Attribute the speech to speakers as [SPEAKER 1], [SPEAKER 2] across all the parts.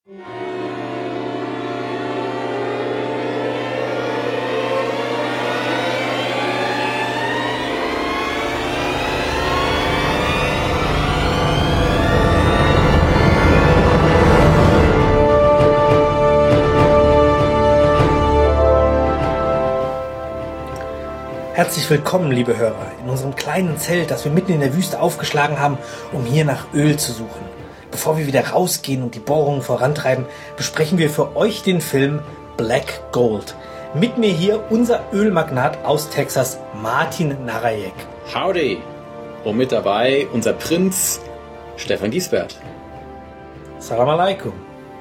[SPEAKER 1] Herzlich willkommen, liebe Hörer, in unserem kleinen Zelt, das wir mitten in der Wüste aufgeschlagen haben, um hier nach Öl zu suchen. Bevor wir wieder rausgehen und die Bohrungen vorantreiben, besprechen wir für euch den Film Black Gold. Mit mir hier unser Ölmagnat aus Texas, Martin Narajek.
[SPEAKER 2] Howdy! Und mit dabei unser Prinz Stefan Giesbert.
[SPEAKER 1] Salam alaikum.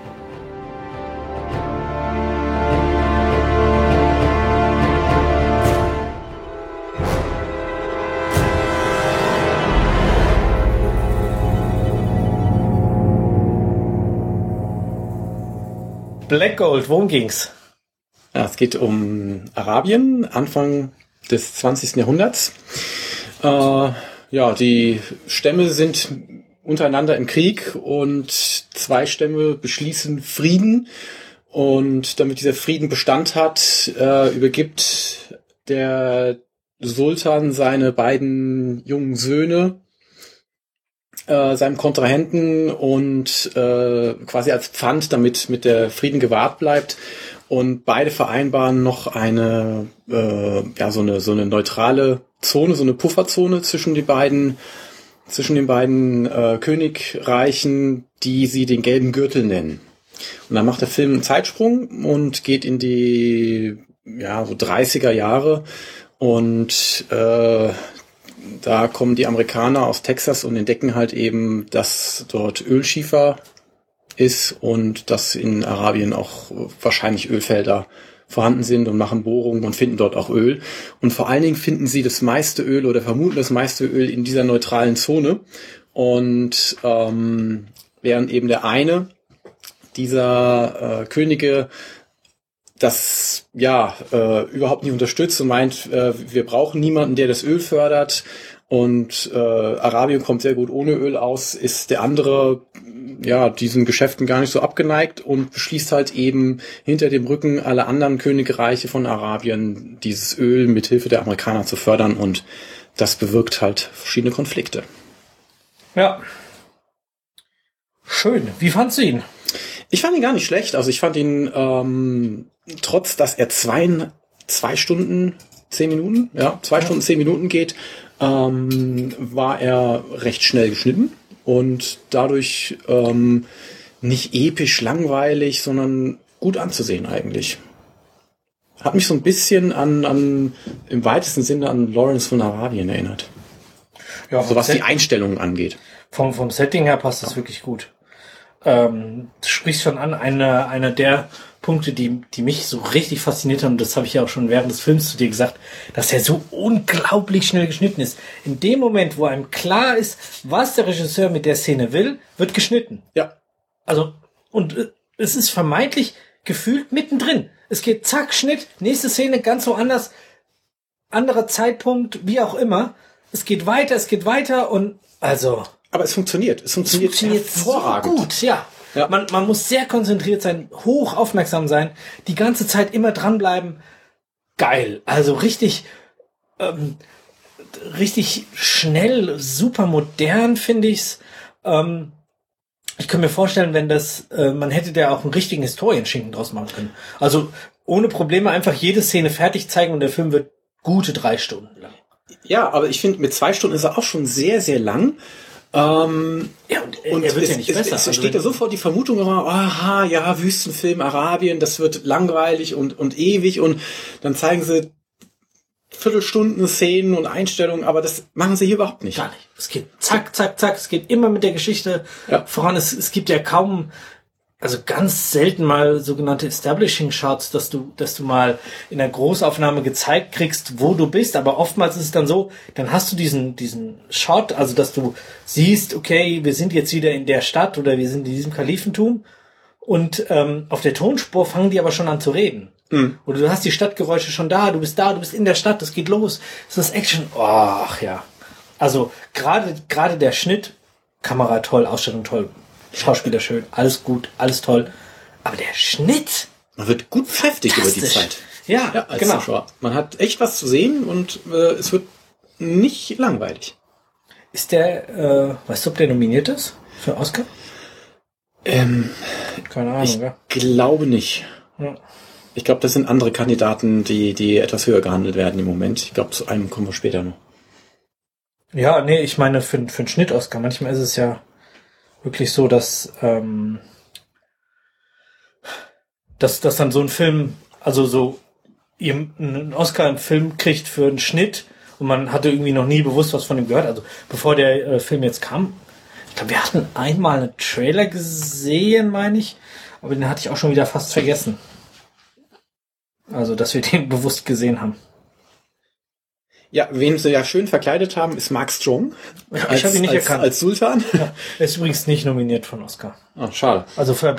[SPEAKER 1] Black Gold, worum ging's?
[SPEAKER 2] Ja, es geht um Arabien, Anfang des 20. Jahrhunderts. Die Stämme sind untereinander im Krieg und zwei Stämme beschließen Frieden. Und damit dieser Frieden Bestand hat, übergibt der Sultan seine beiden jungen Söhne seinem Kontrahenten und quasi als Pfand, damit mit der Frieden gewahrt bleibt. Und beide vereinbaren noch eine so eine neutrale Zone, so eine Pufferzone zwischen den beiden Königreichen, die sie den gelben Gürtel nennen. Und dann macht der Film einen Zeitsprung und geht in die so 30er Jahre und da kommen die Amerikaner aus Texas und entdecken halt eben, dass dort Ölschiefer ist und dass in Arabien auch wahrscheinlich Ölfelder vorhanden sind und machen Bohrungen und finden dort auch Öl. Und vor allen Dingen finden sie das meiste Öl oder vermuten das meiste Öl in dieser neutralen Zone. Und während eben der eine dieser Könige das überhaupt nicht unterstützt und meint, wir brauchen niemanden, der das Öl fördert und Arabien kommt sehr gut ohne Öl aus, ist der andere diesen Geschäften gar nicht so abgeneigt und beschließt halt eben hinter dem Rücken aller anderen Königreiche von Arabien dieses Öl mit Hilfe der Amerikaner zu fördern und das bewirkt halt verschiedene Konflikte.
[SPEAKER 1] Ja. Schön. Wie fandst du ihn?
[SPEAKER 2] Ich fand ihn gar nicht schlecht. Also ich fand ihn, trotz dass er 2 Stunden 10 Minuten, 2 Stunden 10 Minuten geht, war er recht schnell geschnitten und dadurch nicht episch langweilig, sondern gut anzusehen eigentlich. Hat mich so ein bisschen an im weitesten Sinne an Lawrence von Arabien erinnert. Ja, so was die Einstellungen angeht.
[SPEAKER 1] Vom Setting her passt das wirklich gut. Du sprichst schon an, einer der Punkte, die mich so richtig fasziniert haben, und das habe ich ja auch schon während des Films zu dir gesagt, dass er so unglaublich schnell geschnitten ist. In dem Moment, wo einem klar ist, was der Regisseur mit der Szene will, wird geschnitten.
[SPEAKER 2] Ja.
[SPEAKER 1] Also, und es ist vermeintlich gefühlt mittendrin. Es geht zack, Schnitt, nächste Szene ganz woanders, anderer Zeitpunkt, wie auch immer. Es geht weiter und also...
[SPEAKER 2] Aber es funktioniert. Es funktioniert hervorragend.
[SPEAKER 1] So gut, ja. Man muss sehr konzentriert sein, hoch aufmerksam sein, die ganze Zeit immer dranbleiben. Geil. Also richtig schnell, super modern finde ich's. Ich kann mir vorstellen, wenn man hätte da auch einen richtigen Historienschinken draus machen können. Also ohne Probleme einfach jede Szene fertig zeigen und der Film wird gute 3 Stunden lang.
[SPEAKER 2] Ja, aber ich finde, mit 2 Stunden ist er auch schon sehr, sehr lang. Und er wird ja nicht besser. Es steht ja sofort die Vermutung, Wüstenfilm, Arabien, das wird langweilig und ewig und dann zeigen sie Viertelstunden Szenen und Einstellungen, aber das machen sie hier überhaupt nicht.
[SPEAKER 1] Gar nicht. Es geht zack, zack, zack, es geht immer mit der Geschichte voran. Es gibt ja kaum, also ganz selten mal sogenannte Establishing Shots, dass du mal in der Großaufnahme gezeigt kriegst, wo du bist, aber oftmals ist es dann so, dann hast du diesen Shot, also dass du siehst, okay, wir sind jetzt wieder in der Stadt oder wir sind in diesem Kalifentum und auf der Tonspur fangen die aber schon an zu reden. Oder du hast die Stadtgeräusche schon da, du bist in der Stadt, es geht los, es ist Action, ach ja. Also gerade der Schnitt, Kamera toll, Ausstattung toll, Schauspieler schön, alles gut, alles toll. Aber der Schnitt...
[SPEAKER 2] Man wird gut pfeffig über die Zeit.
[SPEAKER 1] Ja,
[SPEAKER 2] als
[SPEAKER 1] genau.
[SPEAKER 2] Zuschauer. Man hat echt was zu sehen und es wird nicht langweilig.
[SPEAKER 1] Ist der, weißt du, ob der nominiert ist für Oscar? Keine Ahnung,
[SPEAKER 2] Ich
[SPEAKER 1] ja.
[SPEAKER 2] glaube nicht.
[SPEAKER 1] Ja.
[SPEAKER 2] Ich glaube, das sind andere Kandidaten, die etwas höher gehandelt werden im Moment. Ich glaube, zu einem kommen wir später noch.
[SPEAKER 1] Ja, nee, ich meine für einen Schnitt-Oscar. Manchmal ist es ja wirklich so, dass dann so ein Film, also so einen Oscar einen Film kriegt für einen Schnitt und man hatte irgendwie noch nie bewusst was von ihm gehört. Also bevor der Film jetzt kam, ich glaube, wir hatten einmal einen Trailer gesehen, meine ich, aber den hatte ich auch schon wieder fast vergessen. Also, dass wir den bewusst gesehen haben.
[SPEAKER 2] Ja, wen sie ja schön verkleidet haben, ist Mark Strong.
[SPEAKER 1] Ja, ich habe ihn nicht erkannt.
[SPEAKER 2] Als Sultan.
[SPEAKER 1] Ja, er ist übrigens nicht nominiert von Oscar.
[SPEAKER 2] Ah, schade.
[SPEAKER 1] Also für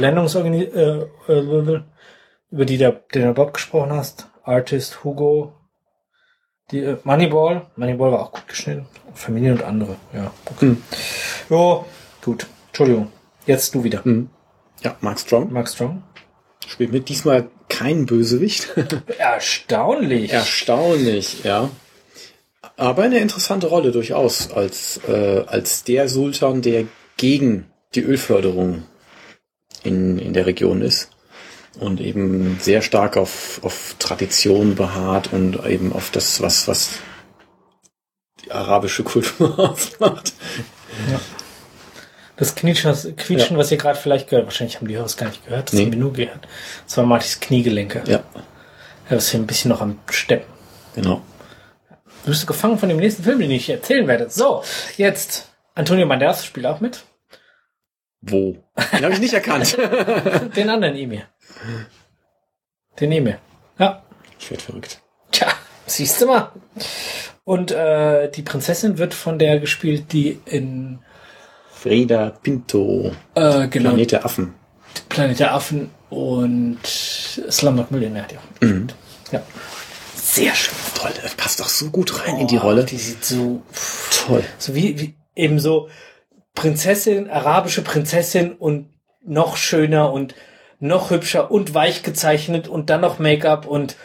[SPEAKER 1] über die den du Bob gesprochen hast, Artist, Hugo, die Moneyball war auch gut geschnitten. Familie und andere, ja. Okay. Jo, gut. Entschuldigung. Jetzt du wieder.
[SPEAKER 2] Ja, Mark Strong. Spielt mit, diesmal kein Bösewicht.
[SPEAKER 1] Erstaunlich.
[SPEAKER 2] Erstaunlich, ja. Aber eine interessante Rolle durchaus als der Sultan, der gegen die Ölförderung in der Region ist und eben sehr stark auf Tradition beharrt und eben auf das, was die arabische Kultur ausmacht.
[SPEAKER 1] Ja. Das Quietschen, was ihr gerade vielleicht gehört, wahrscheinlich haben die Hörer es gar nicht gehört, das haben wir nur gehört. Das war Martys Kniegelenke.
[SPEAKER 2] Ja.
[SPEAKER 1] Er ist hier ein bisschen noch am Steppen.
[SPEAKER 2] Genau.
[SPEAKER 1] Du bist gefangen von dem nächsten Film, den ich erzählen werde. So, jetzt, Antonio Banderas spielt auch mit.
[SPEAKER 2] Wo? Den habe ich nicht erkannt.
[SPEAKER 1] Den anderen Emir. Den Emir. Ja.
[SPEAKER 2] Ich werde verrückt.
[SPEAKER 1] Tja, siehst du mal. Und die Prinzessin wird von der gespielt, die in
[SPEAKER 2] Frida Pinto.
[SPEAKER 1] genau,
[SPEAKER 2] Planet der Affen.
[SPEAKER 1] Planet der Affen und Slumdog Millionär. Ja. Sehr schön.
[SPEAKER 2] Toll, der passt doch so gut rein in die Rolle.
[SPEAKER 1] Die sieht so
[SPEAKER 2] toll.
[SPEAKER 1] So wie eben so Prinzessin, arabische Prinzessin und noch schöner und noch hübscher und weich gezeichnet und dann noch Make-up und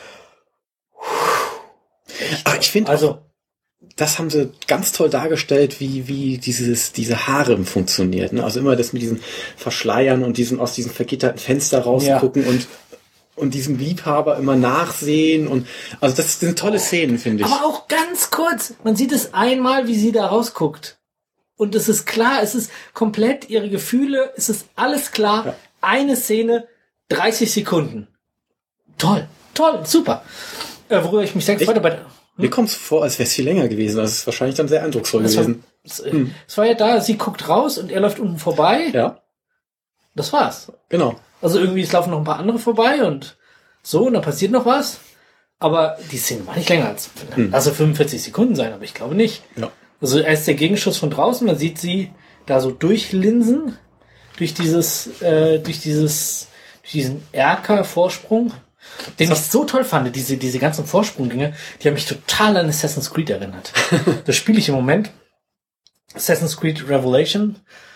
[SPEAKER 2] ich finde also das haben sie ganz toll dargestellt, wie diese Harem funktioniert. Ne? Also immer das mit diesen Verschleiern und aus diesen vergitterten Fenster rausgucken und diesem Liebhaber immer nachsehen und also das sind tolle Szenen, finde ich.
[SPEAKER 1] Aber auch ganz kurz, man sieht es einmal, wie sie da rausguckt. Und es ist klar, es ist komplett ihre Gefühle, es ist alles klar. Ja. Eine Szene, 30 Sekunden. Toll, super. Worüber ich mich sehr gefreut habe.
[SPEAKER 2] Mir kommt es vor, als wäre es viel länger gewesen. Das ist wahrscheinlich dann sehr eindrucksvoll gewesen.
[SPEAKER 1] Es war ja da, sie guckt raus und er läuft unten vorbei.
[SPEAKER 2] Ja.
[SPEAKER 1] Das war's.
[SPEAKER 2] Genau.
[SPEAKER 1] Also irgendwie, es laufen noch ein paar andere vorbei und so, und da passiert noch was. Aber die Szene war nicht länger als, also 45 Sekunden sein, aber ich glaube nicht. Ja. Also erst der Gegenschuss von draußen, man sieht sie da so durchlinsen, durch diesen Erker-Vorsprung, den ich so toll fand, diese ganzen Vorsprunggänge, die haben mich total an Assassin's Creed erinnert. Das spiele ich im Moment. Assassin's Creed Revelation.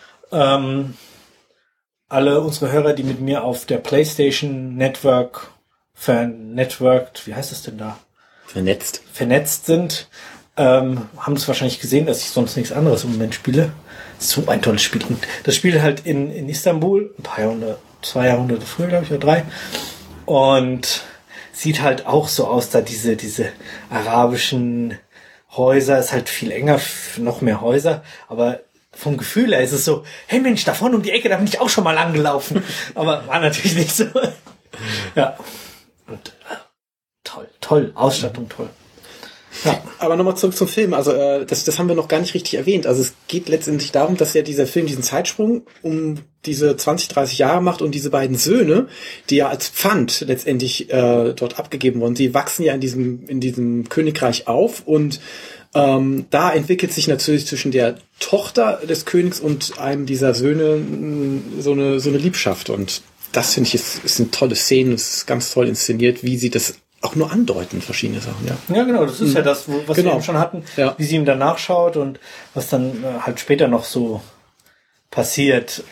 [SPEAKER 1] Alle unsere Hörer, die mit mir auf der PlayStation Network wie heißt das denn da? Vernetzt sind, haben es wahrscheinlich gesehen, dass ich sonst nichts anderes im Moment spiele. So ein tolles Spiel. Und das Spiel halt in Istanbul, ein paar Jahrhunderte, 2 Jahrhunderte früher, glaube ich, oder 3. Und sieht halt auch so aus, da diese arabischen Häuser, ist halt viel enger, noch mehr Häuser, aber vom Gefühl her ist es so, hey Mensch, da vorne um die Ecke, da bin ich auch schon mal lang gelaufen. Aber war natürlich nicht so. Ja. Und toll, Ausstattung toll.
[SPEAKER 2] Ja. Aber nochmal zurück zum Film. Also das haben wir noch gar nicht richtig erwähnt. Also es geht letztendlich darum, dass ja dieser Film diesen Zeitsprung um diese 20, 30 Jahre macht und diese beiden Söhne, die ja als Pfand letztendlich dort abgegeben wurden, die wachsen ja in diesem Königreich auf und da entwickelt sich natürlich zwischen der Tochter des Königs und einem dieser Söhne so eine Liebschaft. Und das finde ich ist eine tolle Szene, es ist ganz toll inszeniert, wie sie das auch nur andeuten, verschiedene Sachen, ja.
[SPEAKER 1] Ja, genau, das ist ja das, was wir eben schon hatten, wie sie ihm danach schaut und was dann halt später noch so passiert.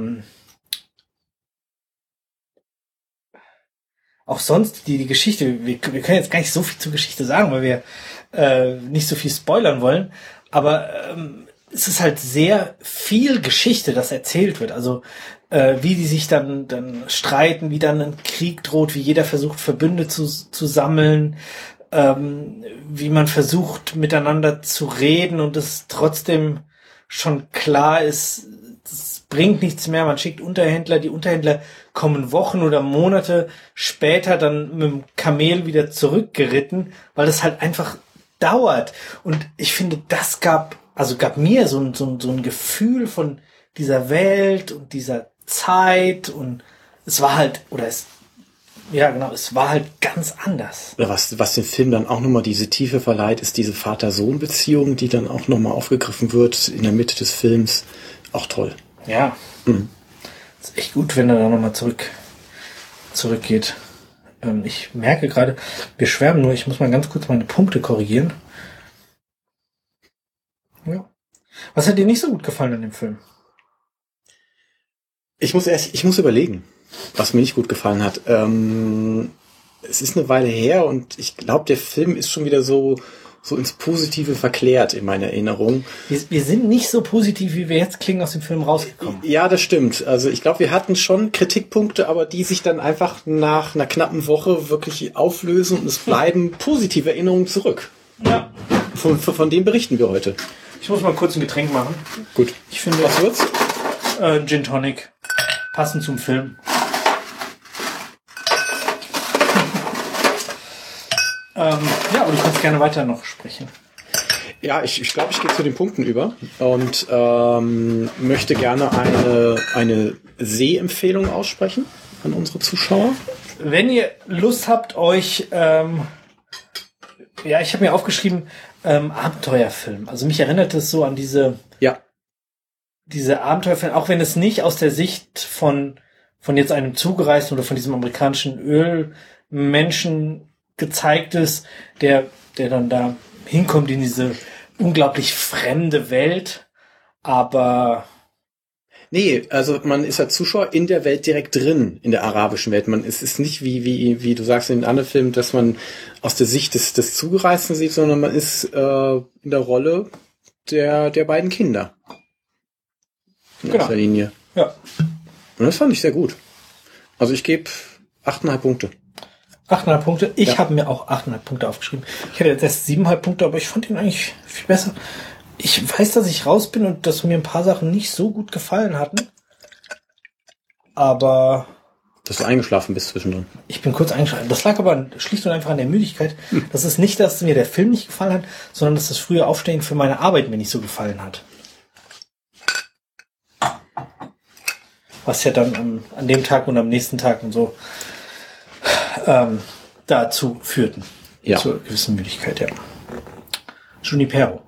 [SPEAKER 1] Auch sonst die Geschichte, wir können jetzt gar nicht so viel zur Geschichte sagen, weil wir nicht so viel spoilern wollen, aber es ist halt sehr viel Geschichte, das erzählt wird. Also wie die sich dann streiten, wie dann ein Krieg droht, wie jeder versucht, Verbünde zu sammeln, wie man versucht, miteinander zu reden und es trotzdem schon klar ist, es bringt nichts mehr. Man schickt Unterhändler, die Unterhändler kommen Wochen oder Monate später dann mit dem Kamel wieder zurückgeritten, weil das halt einfach dauert. Und ich finde, das gab mir so ein Gefühl von dieser Welt und dieser Zeit und es war halt, es war halt ganz anders.
[SPEAKER 2] Oder was dem Film dann auch nochmal diese Tiefe verleiht, ist diese Vater-Sohn-Beziehung, die dann auch nochmal aufgegriffen wird in der Mitte des Films. Auch toll.
[SPEAKER 1] Ja. Mhm. Ist echt gut, wenn er da nochmal zurückgeht. Ich merke gerade, wir schwärmen nur, ich muss mal ganz kurz meine Punkte korrigieren. Ja. Was hat dir nicht so gut gefallen an dem Film?
[SPEAKER 2] Ich muss überlegen, was mir nicht gut gefallen hat. Es ist eine Weile her und ich glaube, der Film ist schon wieder so ins Positive verklärt in meiner Erinnerung.
[SPEAKER 1] Wir sind nicht so positiv, wie wir jetzt klingen, aus dem Film rausgekommen.
[SPEAKER 2] Ja, das stimmt. Also ich glaube, wir hatten schon Kritikpunkte, aber die sich dann einfach nach einer knappen Woche wirklich auflösen und es bleiben positive Erinnerungen zurück.
[SPEAKER 1] Ja.
[SPEAKER 2] Von dem berichten wir heute.
[SPEAKER 1] Ich muss mal kurz ein Getränk machen.
[SPEAKER 2] Gut.
[SPEAKER 1] Ich finde,
[SPEAKER 2] was wird's?
[SPEAKER 1] Gin Tonic. Passend zum Film. Aber du kannst gerne weiter noch sprechen.
[SPEAKER 2] Ja, ich glaube, ich gehe zu den Punkten über und möchte gerne eine Sehempfehlung aussprechen an unsere Zuschauer.
[SPEAKER 1] Wenn ihr Lust habt, euch, ich habe mir aufgeschrieben, Abenteuerfilm. Also mich erinnert es so an diese Abenteuerfilme, auch wenn es nicht aus der Sicht von jetzt einem Zugereisten oder von diesem amerikanischen Ölmenschen gezeigt ist, der dann da hinkommt in diese unglaublich fremde Welt, aber
[SPEAKER 2] nee, also man ist als Zuschauer in der Welt direkt drin, in der arabischen Welt. Es ist nicht wie du sagst in den anderen Filmen, dass man aus der Sicht des Zugereisten sieht, sondern man ist in der Rolle der beiden Kinder. In erster Linie.
[SPEAKER 1] Ja.
[SPEAKER 2] Und das fand ich sehr gut. Also ich gebe 8,5 Punkte.
[SPEAKER 1] 8,5 Punkte. Ich habe mir auch 8,5 Punkte aufgeschrieben. Ich hätte jetzt erst 7,5 Punkte, aber ich fand ihn eigentlich viel besser. Ich weiß, dass ich raus bin und dass mir ein paar Sachen nicht so gut gefallen hatten. Aber
[SPEAKER 2] dass du eingeschlafen bist zwischendrin.
[SPEAKER 1] Ich bin kurz eingeschlafen. Das lag aber schlicht und einfach an der Müdigkeit. Das ist nicht, dass mir der Film nicht gefallen hat, sondern dass das frühe Aufstehen für meine Arbeit mir nicht so gefallen hat. Was ja dann an dem Tag und am nächsten Tag und so dazu führten.
[SPEAKER 2] Ja.
[SPEAKER 1] Zur gewissen Müdigkeit, ja. Junipero.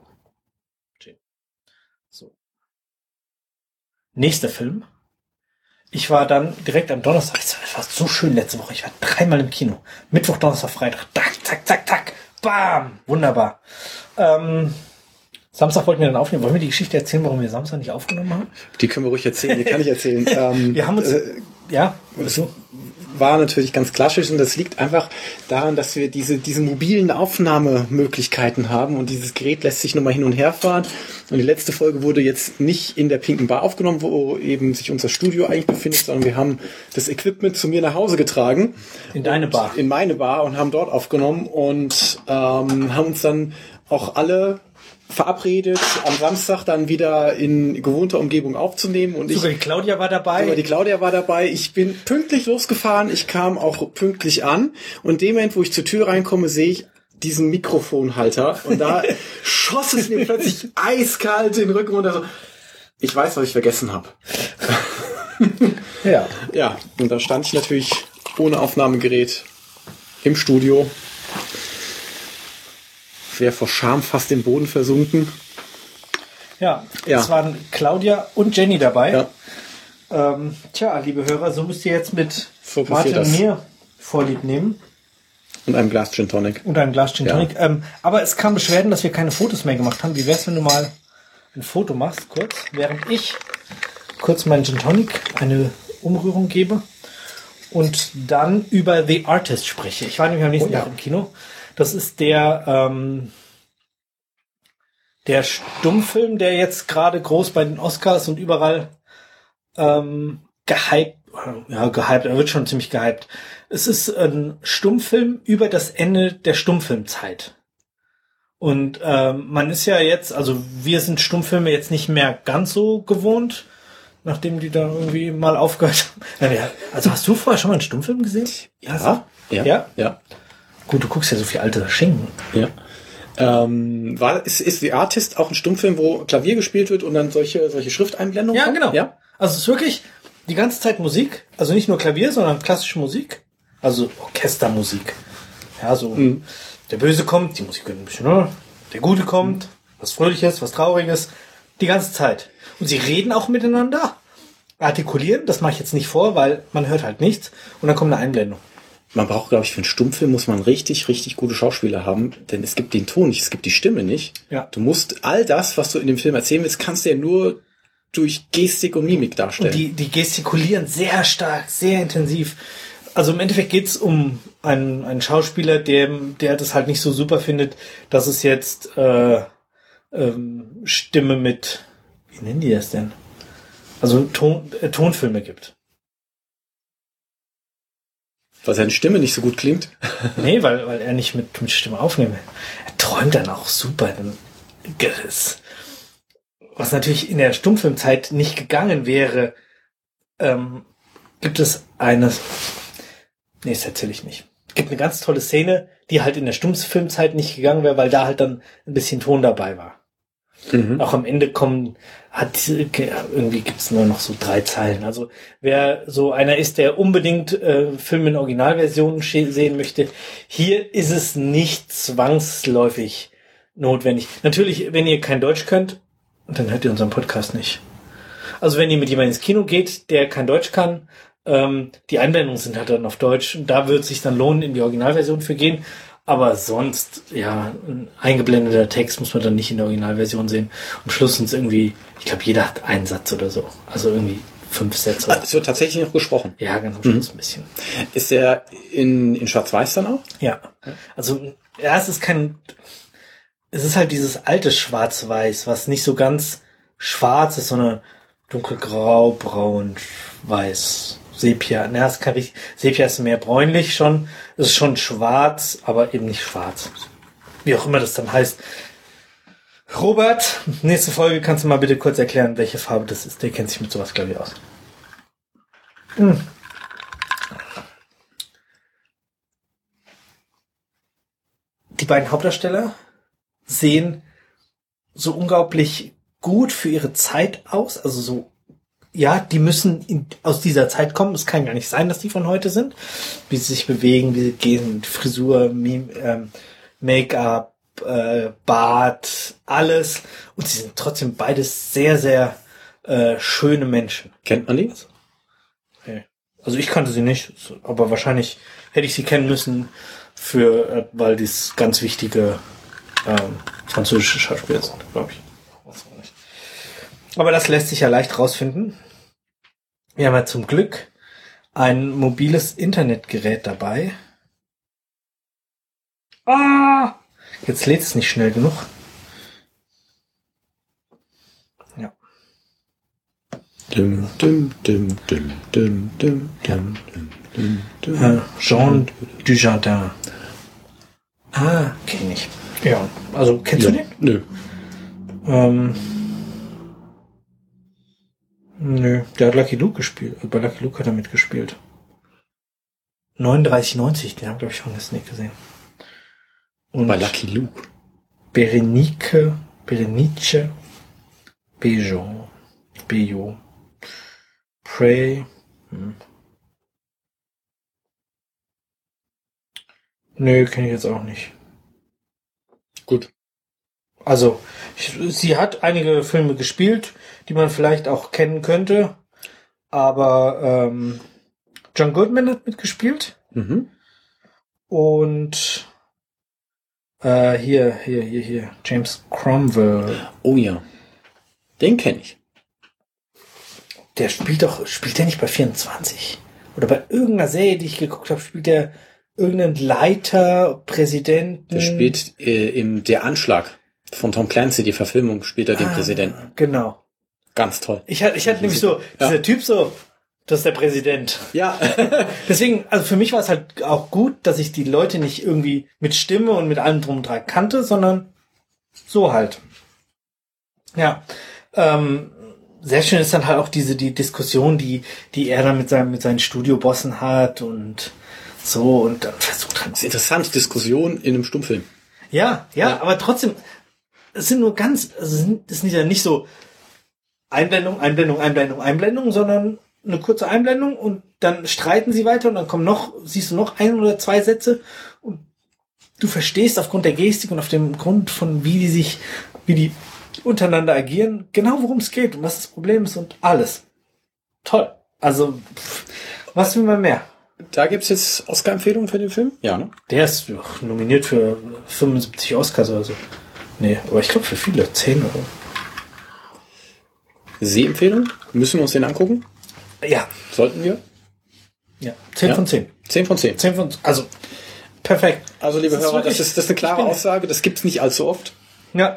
[SPEAKER 1] So. Nächster Film. Ich war dann direkt am Donnerstag. Es war so schön letzte Woche. Ich war 3-mal im Kino. Mittwoch, Donnerstag, Freitag. Zack, zack, zack, zack. Bam. Wunderbar. Samstag wollten wir dann aufnehmen. Wollen wir die Geschichte erzählen, warum wir Samstag nicht aufgenommen haben?
[SPEAKER 2] Die können wir ruhig erzählen. Die kann ich erzählen.
[SPEAKER 1] Wir haben uns...
[SPEAKER 2] so. War natürlich ganz klassisch und das liegt einfach daran, dass wir diese mobilen Aufnahmemöglichkeiten haben und dieses Gerät lässt sich nochmal hin und her fahren. Und die letzte Folge wurde jetzt nicht in der Pinken Bar aufgenommen, wo eben sich unser Studio eigentlich befindet, sondern wir haben das Equipment zu mir nach Hause getragen.
[SPEAKER 1] In deine Bar.
[SPEAKER 2] In meine Bar und haben dort aufgenommen und haben uns dann auch alle verabredet, am Samstag dann wieder in gewohnter Umgebung aufzunehmen. Und
[SPEAKER 1] sogar die Claudia war dabei.
[SPEAKER 2] Sogar die Claudia war dabei. Ich bin pünktlich losgefahren. Ich kam auch pünktlich an. Und in dem Moment, wo ich zur Tür reinkomme, sehe ich diesen Mikrofonhalter. Und da schoss es mir plötzlich eiskalt den Rücken runter. So, ich weiß, was ich vergessen habe.
[SPEAKER 1] Ja.
[SPEAKER 2] Ja, und da stand ich natürlich ohne Aufnahmegerät im Studio. Wäre vor Scham fast im Boden versunken.
[SPEAKER 1] Ja, es waren Claudia und Jenny dabei.
[SPEAKER 2] Ja.
[SPEAKER 1] Liebe Hörer, so müsst ihr jetzt mit Martin und mir Vorlieb nehmen.
[SPEAKER 2] Und einem Glas Gin Tonic.
[SPEAKER 1] Ja. Aber es kam Beschwerden, dass wir keine Fotos mehr gemacht haben. Wie wär's, wenn du mal ein Foto machst, kurz, während ich kurz meinen Gin Tonic eine Umrührung gebe und dann über The Artist spreche. Ich war nämlich am nächsten Tag im Kino. Das ist der Stummfilm, der jetzt gerade groß bei den Oscars und überall gehypt, er wird schon ziemlich gehypt. Es ist ein Stummfilm über das Ende der Stummfilmzeit. Und man ist ja jetzt, also wir sind Stummfilme jetzt nicht mehr ganz so gewohnt, nachdem die da irgendwie mal aufgehört haben. Also hast du vorher schon mal einen Stummfilm gesehen?
[SPEAKER 2] Ja.
[SPEAKER 1] Gut, du guckst ja so viel alte Schinken.
[SPEAKER 2] Ja. Ist The Artist auch ein Stummfilm, wo Klavier gespielt wird und dann solche Schrifteinblendungen
[SPEAKER 1] kommen? Genau. Ja. Also es ist wirklich die ganze Zeit Musik, also nicht nur Klavier, sondern klassische Musik, also Orchestermusik. Ja, so der Böse kommt, die Musik wird ein bisschen, der Gute kommt, was Fröhliches, was Trauriges, die ganze Zeit. Und sie reden auch miteinander, artikulieren, das mache ich jetzt nicht vor, weil man hört halt nichts und dann kommt eine Einblendung.
[SPEAKER 2] Man braucht, glaube ich, für einen Stummfilm muss man richtig, richtig gute Schauspieler haben, denn es gibt den Ton nicht, es gibt die Stimme nicht.
[SPEAKER 1] Ja.
[SPEAKER 2] Du musst all das, was du in dem Film erzählen willst, kannst du ja nur durch Gestik und Mimik darstellen.
[SPEAKER 1] Und die gestikulieren sehr stark, sehr intensiv. Also im Endeffekt geht's um einen Schauspieler, der das halt nicht so super findet, dass es jetzt Stimme mit, wie nennen die das denn? Also Tonfilme gibt.
[SPEAKER 2] Weil seine Stimme nicht so gut klingt?
[SPEAKER 1] Nee, weil er nicht mit Stimme aufnimmt. Er träumt dann auch super. Was natürlich in der Stummfilmzeit nicht gegangen wäre, gibt es eines. Nee, das erzähle ich nicht. Es gibt eine ganz tolle Szene, die halt in der Stummfilmzeit nicht gegangen wäre, weil da halt dann ein bisschen Ton dabei war. Auch am Ende irgendwie gibt's nur noch so 3 Zeilen. Also wer so einer ist, der unbedingt Filme in Originalversionen sehen möchte, hier ist es nicht zwangsläufig notwendig. Natürlich, wenn ihr kein Deutsch könnt, dann hört ihr unseren Podcast nicht. Also wenn ihr mit jemandem ins Kino geht, der kein Deutsch kann, die Einblendungen sind halt dann auf Deutsch und da wird es sich dann lohnen, in die Originalversion für gehen. Aber sonst, ja, ein eingeblendeter Text muss man dann nicht in der Originalversion sehen. Am Schluss sind es irgendwie, ich glaube, jeder hat einen Satz oder so. Also irgendwie 5 Sätze.
[SPEAKER 2] Es wird tatsächlich noch gesprochen.
[SPEAKER 1] Ja, ganz am Schluss ein bisschen.
[SPEAKER 2] Ist der in Schwarz-Weiß dann auch?
[SPEAKER 1] Ja. Also, ja, es ist halt dieses alte Schwarz-Weiß, was nicht so ganz schwarz ist, sondern dunkelgrau, braun, weiß. Sepia, ist kein richtig. Sepia ist mehr bräunlich schon. Es ist schon schwarz, aber eben nicht schwarz. Wie auch immer das dann heißt. Robert, nächste Folge kannst du mal bitte kurz erklären, welche Farbe das ist. Der kennt sich mit sowas, glaube ich, aus. Die beiden Hauptdarsteller sehen so unglaublich gut für ihre Zeit aus, also so. Ja, die müssen aus dieser Zeit kommen. Es kann gar nicht sein, dass die von heute sind. Wie sie sich bewegen, wie sie gehen, Frisur, Make-up, Bart, alles. Und sie sind trotzdem beides sehr, sehr schöne Menschen.
[SPEAKER 2] Kennt man die?
[SPEAKER 1] Also ich kannte sie nicht, aber wahrscheinlich hätte ich sie kennen müssen, weil die ganz wichtige französische Schauspieler sind, glaube ich. Aber das lässt sich ja leicht rausfinden. Wir haben ja zum Glück ein mobiles Internetgerät dabei. Jetzt lädt es nicht schnell genug. Ja. Jean Dujardin. Kenn ich. Ja, also kennst du den?
[SPEAKER 2] Nö.
[SPEAKER 1] Nö, der hat Lucky Luke gespielt. Bei Lucky Luke hat er mitgespielt. 39,90, den haben glaube ich schon das nicht gesehen. Und
[SPEAKER 2] bei Lucky Luke.
[SPEAKER 1] Berenice Bejo. Pray. Nö, kenne ich jetzt auch nicht.
[SPEAKER 2] Gut.
[SPEAKER 1] Also, sie hat einige Filme gespielt, die man vielleicht auch kennen könnte, aber John Goodman hat mitgespielt. Und hier, James Cromwell.
[SPEAKER 2] Oh ja, den kenne ich.
[SPEAKER 1] der spielt der nicht bei 24? Oder bei irgendeiner Serie, die ich geguckt habe, spielt der irgendeinen Leiter, Präsidenten?
[SPEAKER 2] Der spielt im Der Anschlag von Tom Clancy, die Verfilmung, spielt er den Präsidenten.
[SPEAKER 1] Genau.
[SPEAKER 2] Ganz toll.
[SPEAKER 1] Ich hatte nämlich so, dieser Typ so, das ist der Präsident.
[SPEAKER 2] Ja.
[SPEAKER 1] Deswegen, also für mich war es halt auch gut, dass ich die Leute nicht irgendwie mit Stimme und mit allem drum und dran kannte, sondern so halt. Ja. Sehr schön ist dann halt auch die Diskussion, die er dann mit seinen Studiobossen hat und so und dann versucht halt.
[SPEAKER 2] Das ist interessant, Diskussion in einem Stummfilm.
[SPEAKER 1] Ja, aber trotzdem, es sind nur es sind ja nicht so Einblendung, sondern eine kurze Einblendung und dann streiten sie weiter und dann siehst du noch 1 oder 2 Sätze und du verstehst aufgrund der Gestik und auf dem Grund von wie die untereinander agieren, genau worum es geht und was das Problem ist und alles. Toll. Also, was will man mehr?
[SPEAKER 2] Da gibt's jetzt Oscar-Empfehlungen für den Film? Ja, ne?
[SPEAKER 1] Der ist nominiert für 75 Oscars oder so. Nee, aber ich glaube für viele. 10 oder so.
[SPEAKER 2] Sehempfehlung? Müssen wir uns den angucken?
[SPEAKER 1] Ja.
[SPEAKER 2] Sollten wir?
[SPEAKER 1] Ja. 10 von 10.
[SPEAKER 2] 10 von 10.
[SPEAKER 1] Also, perfekt.
[SPEAKER 2] Also, liebe Hörer, das ist eine klare Aussage. Das gibt's nicht allzu oft.
[SPEAKER 1] Ja.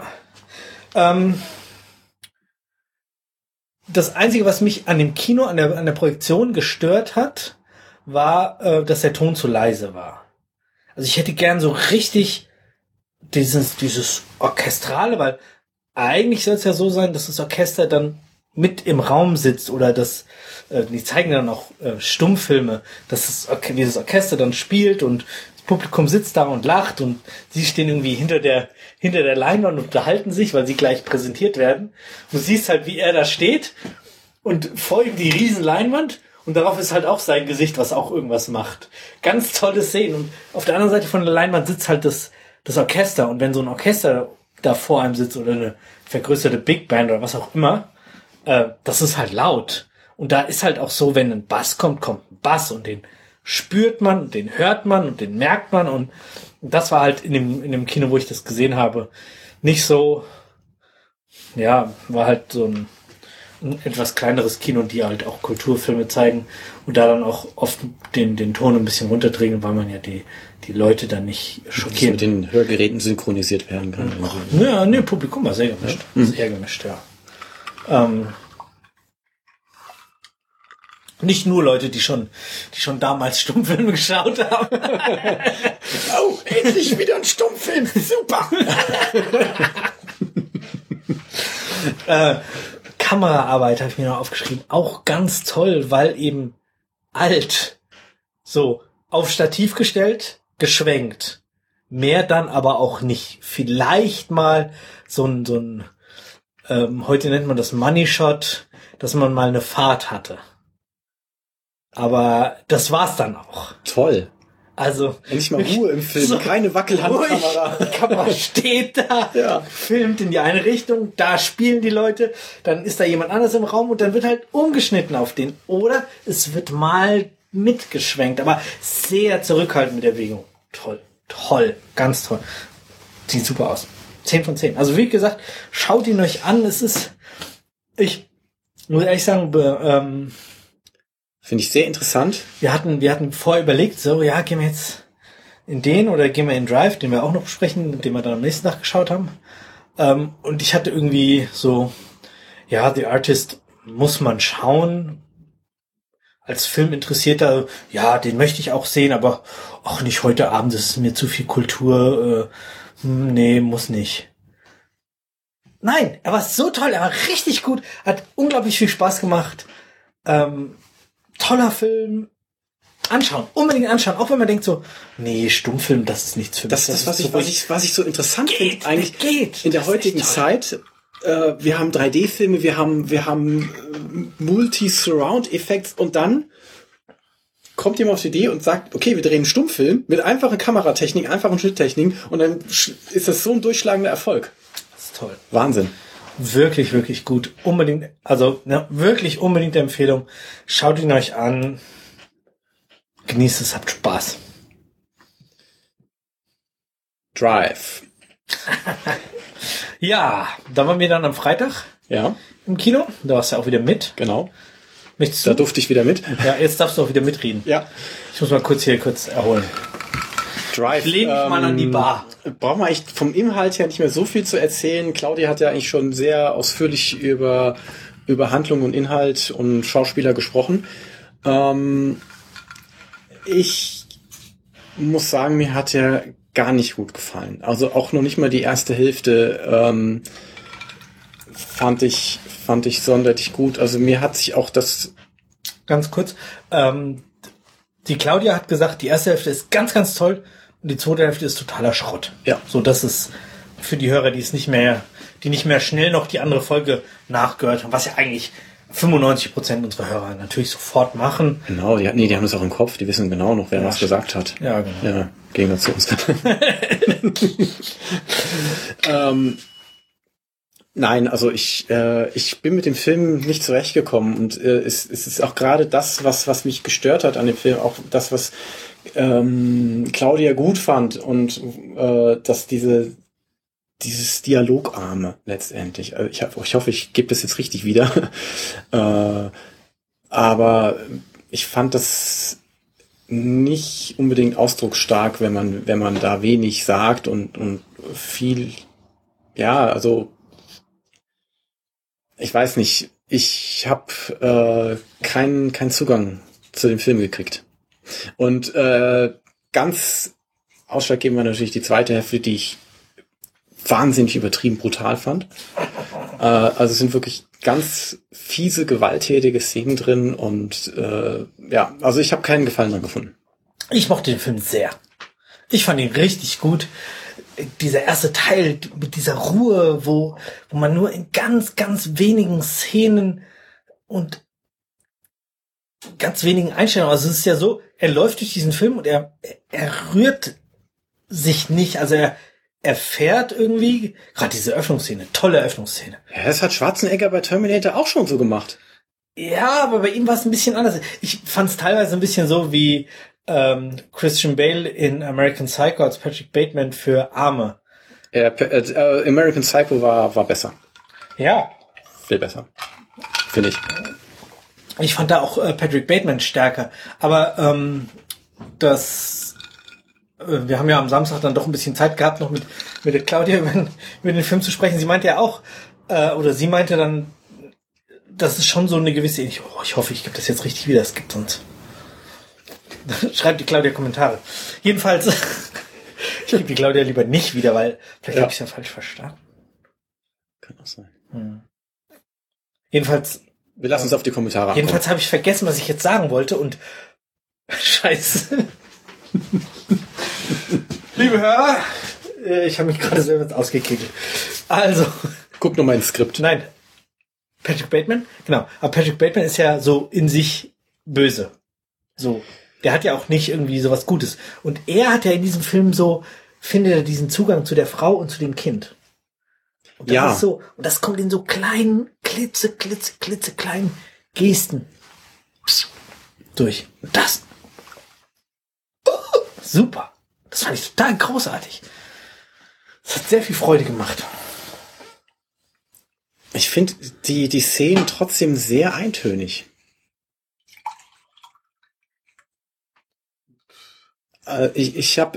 [SPEAKER 1] Das Einzige, was mich an dem Kino, an der Projektion gestört hat, war, dass der Ton zu leise war. Also ich hätte gern so richtig dieses Orchestrale, weil eigentlich soll es ja so sein, dass das Orchester dann mit im Raum sitzt oder die zeigen dann auch Stummfilme, dass dieses Orchester dann spielt und das Publikum sitzt da und lacht und sie stehen irgendwie hinter der Leinwand und unterhalten sich, weil sie gleich präsentiert werden. Du siehst halt, wie er da steht und vor ihm die riesen Leinwand und darauf ist halt auch sein Gesicht, was auch irgendwas macht. Ganz tolle Szenen. Und auf der anderen Seite von der Leinwand sitzt halt das Orchester und wenn so ein Orchester da vor einem sitzt oder eine vergrößerte Big Band oder was auch immer, das ist halt laut. Und da ist halt auch so, wenn ein Bass kommt ein Bass und den spürt man, den hört man und den merkt man und das war halt in dem Kino, wo ich das gesehen habe, nicht so, ja, war halt so ein etwas kleineres Kino, die halt auch Kulturfilme zeigen und da dann auch oft den Ton ein bisschen runterdrehen, weil man ja die Leute dann nicht schockieren.
[SPEAKER 2] Dass mit den Hörgeräten synchronisiert werden kann.
[SPEAKER 1] Ja, nee, Publikum war sehr gemischt. Ja. Sehr gemischt, ja. Nicht nur Leute, die schon damals Stummfilme geschaut haben.
[SPEAKER 2] Oh, endlich wieder ein Stummfilm. Super.
[SPEAKER 1] Kameraarbeit habe ich mir noch aufgeschrieben. Auch ganz toll, weil eben alt. So, auf Stativ gestellt, geschwenkt. Mehr dann aber auch nicht. Vielleicht mal so ein heute nennt man das Money Shot, dass man mal eine Fahrt hatte. Aber das war's dann auch.
[SPEAKER 2] Toll.
[SPEAKER 1] Also
[SPEAKER 2] endlich mal Ruhe im Film, so keine Wackelhandkamera.
[SPEAKER 1] Die Kamera steht da, filmt in die eine Richtung, da spielen die Leute, dann ist da jemand anderes im Raum und dann wird halt umgeschnitten auf den. Oder es wird mal mitgeschwenkt, aber sehr zurückhaltend mit der Bewegung. Toll, ganz toll. Sieht super aus. 10 von 10. Also wie gesagt, schaut ihn euch an. Ich muss ehrlich sagen,
[SPEAKER 2] finde ich sehr interessant.
[SPEAKER 1] Wir hatten vorher überlegt, so, ja, gehen wir jetzt in den oder gehen wir in Drive, den wir auch noch besprechen, den wir dann am nächsten Tag geschaut haben. Und ich hatte irgendwie so, ja, The Artist muss man schauen. Als Filminteressierter, ja, den möchte ich auch sehen, aber auch nicht heute Abend, das ist mir zu viel Kultur. Nee, muss nicht. Nein, er war so toll, er war richtig gut, hat unglaublich viel Spaß gemacht. Toller Film. Anschauen, unbedingt anschauen, auch wenn man denkt so, nee, Stummfilm, das ist nichts für mich.
[SPEAKER 2] Das ist was ich so interessant finde, eigentlich in der heutigen Zeit. Wir haben 3D-Filme, wir haben Multi-Surround-Effekts und dann kommt jemand auf die Idee und sagt, okay, wir drehen einen Stummfilm mit einfachen Kameratechnik, einfachen Schnitttechniken und dann ist das so ein durchschlagender Erfolg.
[SPEAKER 1] Das ist toll.
[SPEAKER 2] Wahnsinn.
[SPEAKER 1] Wirklich, wirklich gut. Unbedingt, also wirklich unbedingt Empfehlung. Schaut ihn euch an. Genießt es, habt Spaß.
[SPEAKER 2] Drive.
[SPEAKER 1] Ja, da waren wir dann am Freitag
[SPEAKER 2] im
[SPEAKER 1] Kino. Da warst du auch wieder mit.
[SPEAKER 2] Genau.
[SPEAKER 1] Möchtest du?
[SPEAKER 2] Da durfte ich wieder mit.
[SPEAKER 1] Ja, jetzt darfst du auch wieder mitreden.
[SPEAKER 2] Ja.
[SPEAKER 1] Ich muss mal kurz erholen.
[SPEAKER 2] Drive.
[SPEAKER 1] Ich lehne mich mal an die Bar.
[SPEAKER 2] Braucht man eigentlich vom Inhalt her nicht mehr so viel zu erzählen. Claudia hat ja eigentlich schon sehr ausführlich über Handlung und Inhalt und Schauspieler gesprochen. Ich muss sagen, mir hat er gar nicht gut gefallen. Also auch noch nicht mal die erste Hälfte fand ich sonderlich gut. Also mir hat sich auch das...
[SPEAKER 1] Ganz kurz. Die Claudia hat gesagt, die erste Hälfte ist ganz, ganz toll und die zweite Hälfte ist totaler Schrott.
[SPEAKER 2] Ja.
[SPEAKER 1] So, das ist für die Hörer, die nicht mehr schnell noch die andere Folge nachgehört haben, was ja eigentlich 95% unserer Hörer natürlich sofort machen.
[SPEAKER 2] Genau, die haben das auch im Kopf, die wissen genau noch, wer was gesagt hat.
[SPEAKER 1] Ja, genau.
[SPEAKER 2] Ja, gegen zu uns. Nein, also ich bin mit dem Film nicht zurechtgekommen und es ist auch gerade das, was mich gestört hat an dem Film, auch das, was Claudia gut fand und dass dieses Dialogarme letztendlich. Also ich hoffe, ich gebe das jetzt richtig wieder. Aber ich fand das nicht unbedingt ausdrucksstark, wenn man da wenig sagt und viel, ja, also ich weiß nicht, ich habe keinen Zugang zu dem Film gekriegt. Und ganz ausschlaggebend war natürlich die zweite Hälfte, die ich wahnsinnig übertrieben brutal fand. Also es sind wirklich ganz fiese, gewalttätige Szenen drin und ja, also ich habe keinen Gefallen dran gefunden.
[SPEAKER 1] Ich mochte den Film sehr. Ich fand ihn richtig gut. Dieser erste Teil mit dieser Ruhe, wo man nur in ganz, ganz wenigen Szenen und ganz wenigen Einstellungen, also es ist ja so, er läuft durch diesen Film und er rührt sich nicht, also er fährt irgendwie, gerade diese Öffnungsszene, tolle Öffnungsszene.
[SPEAKER 2] Ja, das hat Schwarzenegger bei Terminator auch schon so gemacht.
[SPEAKER 1] Ja, aber bei ihm war es ein bisschen anders. Ich fand es teilweise ein bisschen so wie Christian Bale in American Psycho als Patrick Bateman für Arme.
[SPEAKER 2] American Psycho war besser.
[SPEAKER 1] Ja.
[SPEAKER 2] Viel besser. Finde ich.
[SPEAKER 1] Ich fand da auch Patrick Bateman stärker. Aber wir haben ja am Samstag dann doch ein bisschen Zeit gehabt, noch mit der Claudia über den Film zu sprechen. Sie meinte ja auch, sie meinte dann, das ist schon so eine gewisse, ich hoffe, ich gebe das jetzt richtig wieder, es gibt sonst. Schreibt die Claudia Kommentare. Jedenfalls, ich gebe die Claudia lieber nicht wieder, weil vielleicht habe ich es ja falsch verstanden.
[SPEAKER 2] Kann auch sein.
[SPEAKER 1] Jedenfalls.
[SPEAKER 2] Wir lassen uns auf die Kommentare
[SPEAKER 1] Jedenfalls habe ich vergessen, was ich jetzt sagen wollte und Scheiße. Liebe Hörer, ich habe mich gerade selber ausgekegelt. Also.
[SPEAKER 2] Guck noch mal ins Skript.
[SPEAKER 1] Nein. Patrick Bateman? Genau. Aber Patrick Bateman ist ja so in sich böse. So. Der hat ja auch nicht irgendwie sowas Gutes. Und er hat ja in diesem Film findet er diesen Zugang zu der Frau und zu dem Kind. Und das ist so, und das kommt in so kleinen, klitzekleinen Gesten durch. Und das. Super. Das fand ich total großartig. Das hat sehr viel Freude gemacht.
[SPEAKER 2] Ich finde die Szenen trotzdem sehr eintönig. Ich hab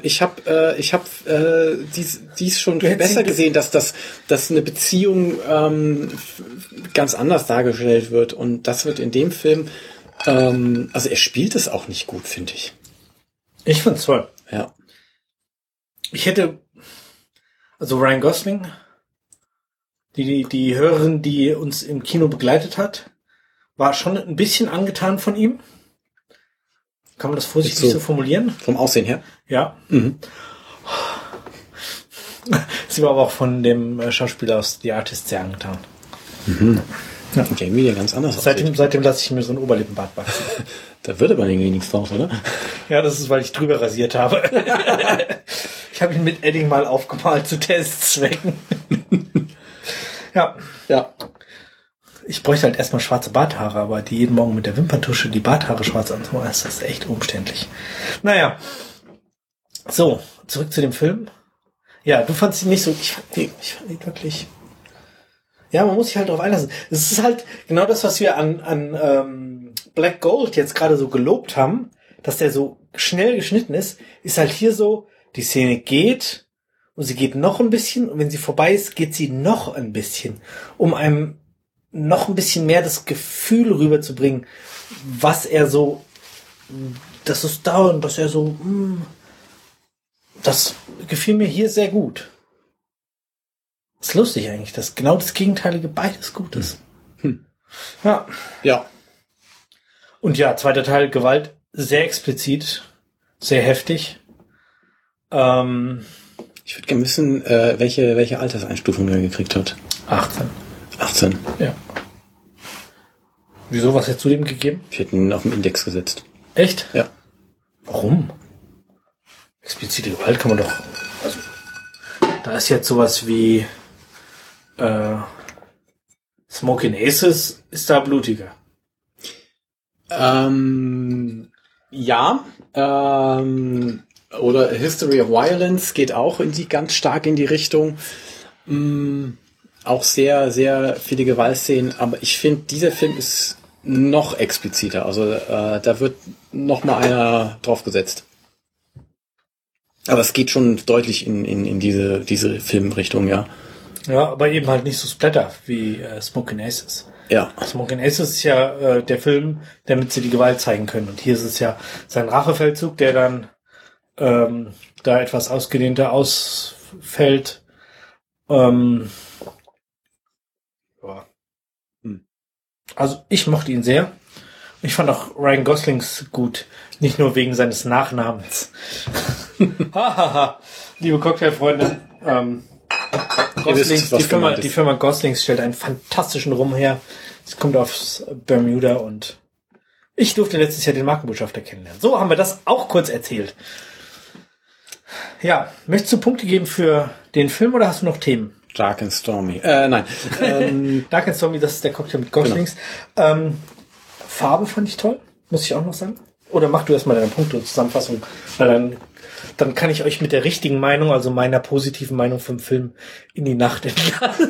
[SPEAKER 2] dies schon besser gesehen, dass eine Beziehung ganz anders dargestellt wird und das wird in dem Film, also er spielt es auch nicht gut, finde ich.
[SPEAKER 1] Ich find's toll.
[SPEAKER 2] Ja.
[SPEAKER 1] Also Ryan Gosling, die Hörerin, die uns im Kino begleitet hat, war schon ein bisschen angetan von ihm. Kann man das vorsichtig so formulieren?
[SPEAKER 2] Vom Aussehen her?
[SPEAKER 1] Ja. Mhm. Sie war aber auch von dem Schauspieler aus The Artist sehr angetan.
[SPEAKER 2] Mhm. Ja. Okay, mir ganz anders
[SPEAKER 1] Seitdem lasse ich mir so ein Oberlippenbart wachsen.
[SPEAKER 2] Da wird aber irgendwie nichts drauf, oder?
[SPEAKER 1] Ja, das ist, weil ich drüber rasiert habe. Ich habe ihn mit Edding mal aufgemalt zu Testzwecken. Ja. Ich bräuchte halt erstmal schwarze Barthaare, aber die jeden Morgen mit der Wimperntusche die Barthaare schwarz anzumachen, das ist echt umständlich. Naja. So, zurück zu dem Film. Ja, du fandst ihn nicht so, ich fand ihn wirklich. Ja, man muss sich halt darauf einlassen. Es ist halt genau das, was wir an Black Gold jetzt gerade so gelobt haben, dass der so schnell geschnitten ist halt hier so, die Szene geht und sie geht noch ein bisschen und wenn sie vorbei ist, geht sie noch ein bisschen, um einem noch ein bisschen mehr das Gefühl rüberzubringen, was er so, das ist da und dass er so, das gefiel mir hier sehr gut. Ist lustig eigentlich, dass genau das Gegenteilige beides gut ist. Ja.
[SPEAKER 2] Ja.
[SPEAKER 1] Und ja, zweiter Teil, Gewalt, sehr explizit, sehr heftig.
[SPEAKER 2] Ich würde gerne wissen, welche Alterseinstufung er gekriegt hat.
[SPEAKER 1] 18.
[SPEAKER 2] 18.
[SPEAKER 1] Ja. Wieso, was hättest du dem gegeben?
[SPEAKER 2] Ich hätte ihn auf den Index gesetzt.
[SPEAKER 1] Echt?
[SPEAKER 2] Ja.
[SPEAKER 1] Warum? Explizite Gewalt kann man doch, also, da ist jetzt sowas wie, Smoking Aces ist da blutiger.
[SPEAKER 2] Ja. Oder History of Violence geht auch ganz stark in die Richtung. Auch sehr, sehr viele Gewaltszenen. Aber ich finde, dieser Film ist noch expliziter. Also da wird noch mal einer draufgesetzt. Aber es geht schon deutlich in diese Filmrichtung, ja.
[SPEAKER 1] Ja, aber eben halt nicht so Splatter wie Smoking Aces.
[SPEAKER 2] Ja.
[SPEAKER 1] Smoking Aces ist ja der Film, damit sie die Gewalt zeigen können. Und hier ist es ja sein Rachefeldzug, der dann da etwas ausgedehnter ausfällt. Ja. Also ich mochte ihn sehr. Ich fand auch Ryan Goslings gut. Nicht nur wegen seines Nachnamens. Hahaha. Liebe Cocktailfreunde, Goslings, die Firma Goslings stellt einen fantastischen Rum her. Es kommt aus Bermuda und ich durfte letztes Jahr den Markenbotschafter kennenlernen. So haben wir das auch kurz erzählt. Ja, möchtest du Punkte geben für den Film oder hast du noch Themen?
[SPEAKER 2] Dark and Stormy. Nein.
[SPEAKER 1] Dark and Stormy, das ist der Cocktail mit Goslings. Genau. Farbe fand ich toll, muss ich auch noch sagen. Oder mach du erstmal deine Punkte und Zusammenfassung, weil dann kann ich euch mit der richtigen Meinung, also meiner positiven Meinung vom Film, in die Nacht entlassen.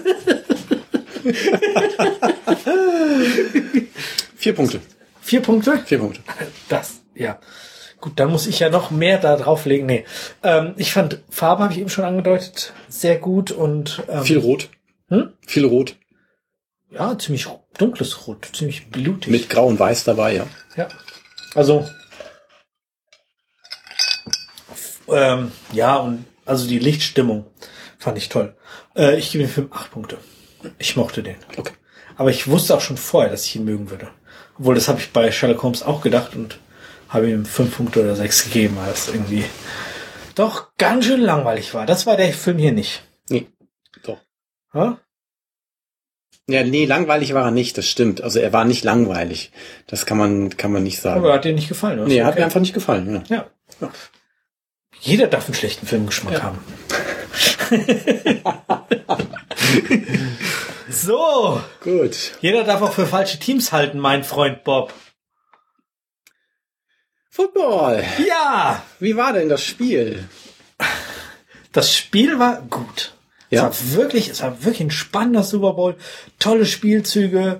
[SPEAKER 2] 4 Punkte.
[SPEAKER 1] 4 Punkte?
[SPEAKER 2] 4 Punkte.
[SPEAKER 1] Das, ja. Gut, dann muss ich ja noch mehr da drauflegen. Nee. Ich fand, Farbe habe ich eben schon angedeutet, sehr gut und
[SPEAKER 2] viel Rot. Viel Rot.
[SPEAKER 1] Ja, ziemlich dunkles Rot, ziemlich blutig.
[SPEAKER 2] Mit Grau und Weiß dabei, ja.
[SPEAKER 1] Ja. Also ja, und also die Lichtstimmung fand ich toll. Ich gebe dem Film 8 Punkte. Ich mochte den.
[SPEAKER 2] Okay.
[SPEAKER 1] Aber ich wusste auch schon vorher, dass ich ihn mögen würde. Obwohl, das habe ich bei Sherlock Holmes auch gedacht und habe ihm 5 Punkte oder 6 gegeben, weil es irgendwie doch ganz schön langweilig war. Das war der Film hier nicht.
[SPEAKER 2] Nee, doch.
[SPEAKER 1] Ha?
[SPEAKER 2] Ja, nee, langweilig war er nicht, das stimmt. Also er war nicht langweilig. Das kann man nicht sagen.
[SPEAKER 1] Aber hat dir nicht gefallen, oder?
[SPEAKER 2] Nee, hat mir einfach nicht gefallen.
[SPEAKER 1] Ja. Ja. Jeder darf einen schlechten Filmgeschmack haben. So.
[SPEAKER 2] Gut.
[SPEAKER 1] Jeder darf auch für falsche Teams halten, mein Freund Bob.
[SPEAKER 2] Football.
[SPEAKER 1] Ja.
[SPEAKER 2] Wie war denn das Spiel?
[SPEAKER 1] Das Spiel war gut.
[SPEAKER 2] Ja.
[SPEAKER 1] Es war wirklich ein spannender Super Bowl. Tolle Spielzüge.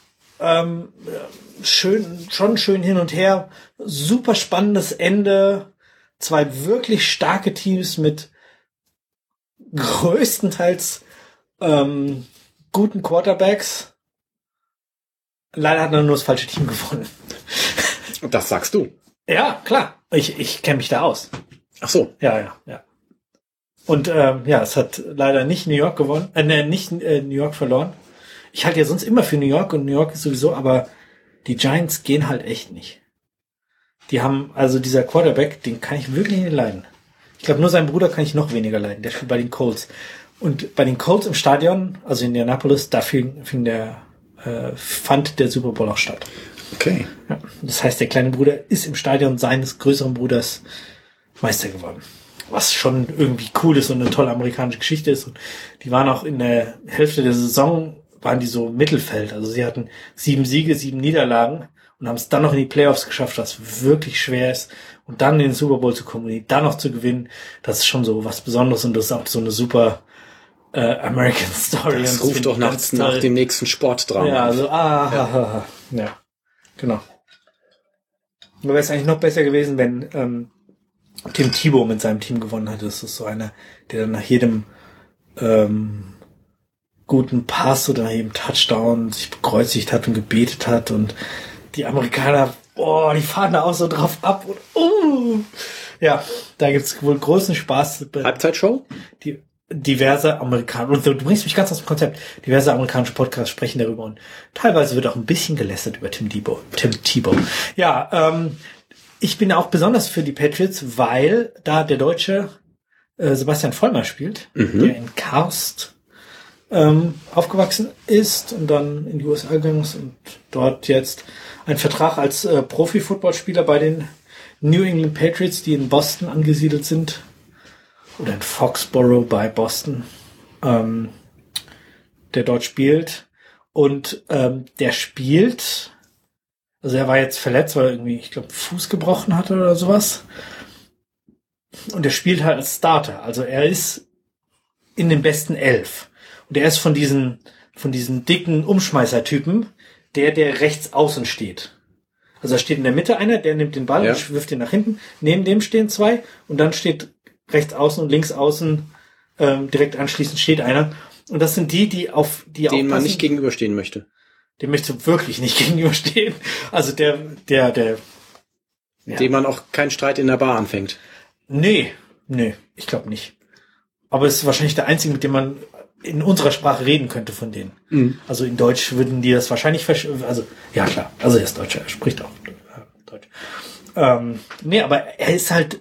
[SPEAKER 1] Schon schön hin und her. Super spannendes Ende. 2 wirklich starke Teams mit größtenteils guten Quarterbacks. Leider hat nur das falsche Team gewonnen.
[SPEAKER 2] Das sagst du.
[SPEAKER 1] Ja, klar. Ich kenne mich da aus.
[SPEAKER 2] Ach so.
[SPEAKER 1] Ja. Und es hat leider nicht New York gewonnen, New York verloren. Ich halte ja sonst immer für New York und New York ist sowieso, aber die Giants gehen halt echt nicht. Die haben, also dieser Quarterback, den kann ich wirklich nicht leiden. Ich glaube, nur seinen Bruder kann ich noch weniger leiden. Der spielt bei den Colts. Und bei den Colts im Stadion, also in Indianapolis, da fand der Super Bowl auch statt.
[SPEAKER 2] Okay.
[SPEAKER 1] Ja, das heißt, der kleine Bruder ist im Stadion seines größeren Bruders Meister geworden. Was schon irgendwie cool ist und eine tolle amerikanische Geschichte ist. Und die waren auch in der Hälfte der Saison, waren die so Mittelfeld. Also sie hatten 7 Siege, 7 Niederlagen und haben es dann noch in die Playoffs geschafft, was wirklich schwer ist. Und dann in den Super Bowl zu kommen und dann noch zu gewinnen, das ist schon so was Besonderes und das ist auch so eine super American Story.
[SPEAKER 2] Das ruft doch nach dem nächsten Sportdrama.
[SPEAKER 1] Ja, also, ja, genau. Nur wäre es eigentlich noch besser gewesen, wenn Tim Tebow mit seinem Team gewonnen hat. Das ist so einer, der dann nach jedem guten Pass oder nach jedem Touchdown sich bekreuzigt hat und gebetet hat. Und die Amerikaner, die fahren da auch so drauf ab. Und, ja, da gibt's wohl großen Spaß.
[SPEAKER 2] Halbzeitshow?
[SPEAKER 1] Diverse Amerikaner, und du bringst mich ganz aus dem Konzept, diverse amerikanische Podcasts sprechen darüber und teilweise wird auch ein bisschen gelästert über Tim Tebow. Ja, ich bin auch besonders für die Patriots, weil da der Deutsche Sebastian Vollmer spielt, der in Karst aufgewachsen ist und dann in die USA gegangen ist und dort jetzt einen Vertrag als Profi-Footballspieler bei den New England Patriots, die in Boston angesiedelt sind, oder in Foxborough bei Boston, der dort spielt. Und der spielt, also er war jetzt verletzt, weil er irgendwie, ich glaube, Fuß gebrochen hatte oder sowas. Und er spielt halt als Starter. Also er ist in den besten 11. Und er ist von diesen dicken Umschmeißertypen, der rechts außen steht. Also da steht in der Mitte einer, der nimmt den Ball und wirft ihn nach hinten. Neben dem stehen zwei und dann steht rechts außen und links außen direkt anschließend steht einer. Und das sind die
[SPEAKER 2] denen
[SPEAKER 1] aufpassen,
[SPEAKER 2] man nicht gegenüberstehen möchte.
[SPEAKER 1] Dem möchtest du wirklich nicht gegenüberstehen. Also der
[SPEAKER 2] mit dem man auch keinen Streit in der Bar anfängt. Nee,
[SPEAKER 1] ich glaube nicht. Aber es ist wahrscheinlich der einzige, mit dem man in unserer Sprache reden könnte von denen. Mhm. Also in Deutsch würden die das wahrscheinlich also ja klar, also er ist Deutscher, er spricht auch Deutsch. Aber er ist halt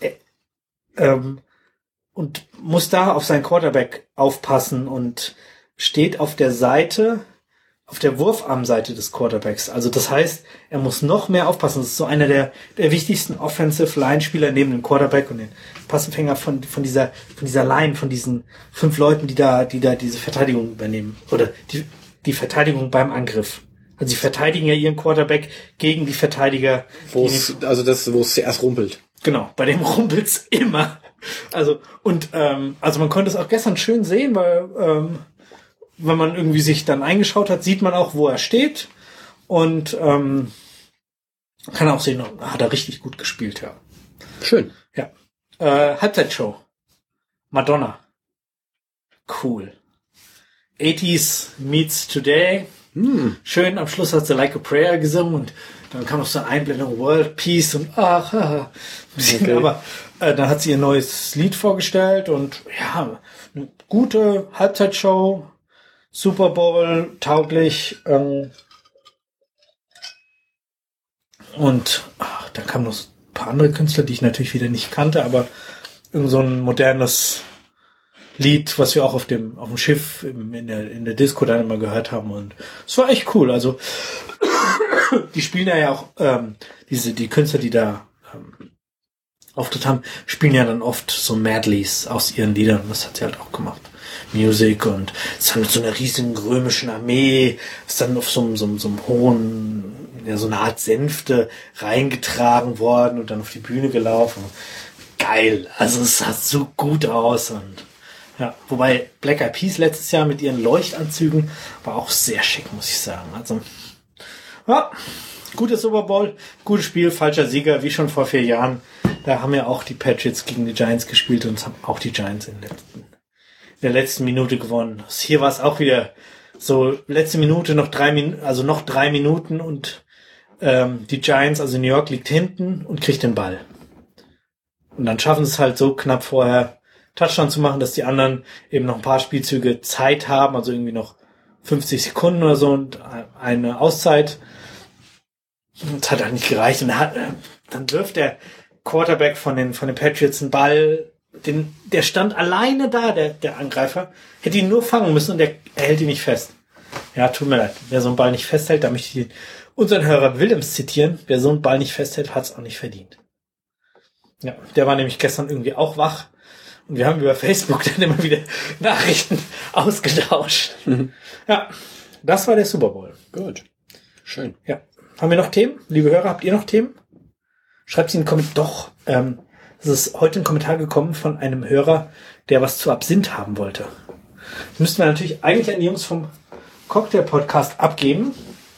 [SPEAKER 1] und muss da auf seinen Quarterback aufpassen und steht auf der Seite, auf der Wurfarmseite des Quarterbacks. Also das heißt, er muss noch mehr aufpassen. Das ist so einer der wichtigsten Offensive-Line-Spieler neben dem Quarterback und den Passempfänger von dieser Line, von diesen 5 Leuten, die da diese Verteidigung übernehmen. Oder die Verteidigung beim Angriff. Also sie verteidigen ja ihren Quarterback gegen die Verteidiger.
[SPEAKER 2] Wo es zuerst rumpelt.
[SPEAKER 1] Genau, bei dem rumpelt's immer. Also man konnte es auch gestern schön sehen, weil wenn man irgendwie sich dann eingeschaut hat, sieht man auch, wo er steht und kann auch sehen, hat er richtig gut gespielt, ja.
[SPEAKER 2] Schön.
[SPEAKER 1] Ja. Halbzeitshow. Madonna. Cool. 80s meets today. Schön, am Schluss hat sie Like a Prayer gesungen und dann kam noch so eine Einblendung World Peace und okay. Aber dann hat sie ihr neues Lied vorgestellt und ja, eine gute Halbzeitshow, Super Bowl tauglich und da kamen noch ein paar andere Künstler, die ich natürlich wieder nicht kannte, aber irgend so ein modernes Lied, was wir auch auf dem Schiff in der Disco dann immer gehört haben und es war echt cool. Also die spielen ja auch die Künstler, die da Auftritt haben, spielen ja dann oft so Medleys aus ihren Liedern. Das hat sie halt auch gemacht. Music und ist dann mit so einer riesigen römischen Armee, ist dann auf so einem hohen, so eine Art Sänfte reingetragen worden und dann auf die Bühne gelaufen. Geil. Also es sah so gut aus und ja, wobei Black Eyed Peas letztes Jahr mit ihren Leuchtanzügen war auch sehr schick, muss ich sagen. Also, ja, gutes Super Bowl, gutes Spiel, falscher Sieger, wie schon vor 4 Jahren. Da haben ja auch die Patriots gegen die Giants gespielt und haben auch die Giants in der letzten Minute gewonnen. Hier war es auch wieder so, letzte Minute noch 3 Minuten und die Giants, also New York, liegt hinten und kriegt den Ball. Und dann schaffen sie es halt so knapp vorher, Touchdown zu machen, dass die anderen eben noch ein paar Spielzüge Zeit haben, also irgendwie noch 50 Sekunden oder so und eine Auszeit. Das hat halt nicht gereicht. Und dann wirft der Quarterback von den Patriots einen Ball, der stand alleine da, der Angreifer, hätte ihn nur fangen müssen und er hält ihn nicht fest. Ja, tut mir leid. Wer so einen Ball nicht festhält, da möchte ich unseren Hörer Williams zitieren, wer so einen Ball nicht festhält, hat es auch nicht verdient. Ja, der war nämlich gestern irgendwie auch wach. Und wir haben über Facebook dann immer wieder Nachrichten ausgetauscht. Ja, das war der Super Bowl.
[SPEAKER 2] Gut. Schön.
[SPEAKER 1] Ja. Haben wir noch Themen? Liebe Hörer, habt ihr noch Themen? Schreibt sie in den Kommentar. Doch, es ist heute ein Kommentar gekommen von einem Hörer, der was zu Absinth haben wollte. Das müssten wir natürlich eigentlich an die Jungs vom Cocktail-Podcast abgeben.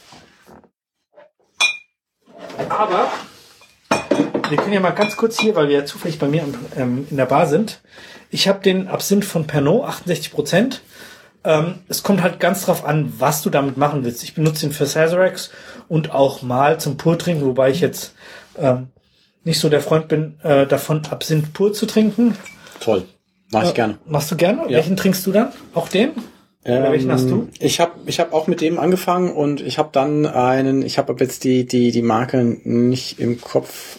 [SPEAKER 1] Aber wir können ja mal ganz kurz hier, weil wir ja zufällig bei mir in der Bar sind. Ich habe den Absinth von Pernod, 68%. Es kommt halt ganz drauf an, was du damit machen willst. Ich benutze ihn für Sazeracs und auch mal zum Purtrinken, wobei ich jetzt nicht so der Freund bin, davon Absinth pur zu trinken.
[SPEAKER 2] Toll, mach ich gerne.
[SPEAKER 1] Machst du gerne? Ja. Welchen trinkst du dann? Auch den?
[SPEAKER 2] Oder welchen hast du? Ich hab auch mit dem angefangen und ich habe dann ich habe jetzt die Marke nicht im Kopf.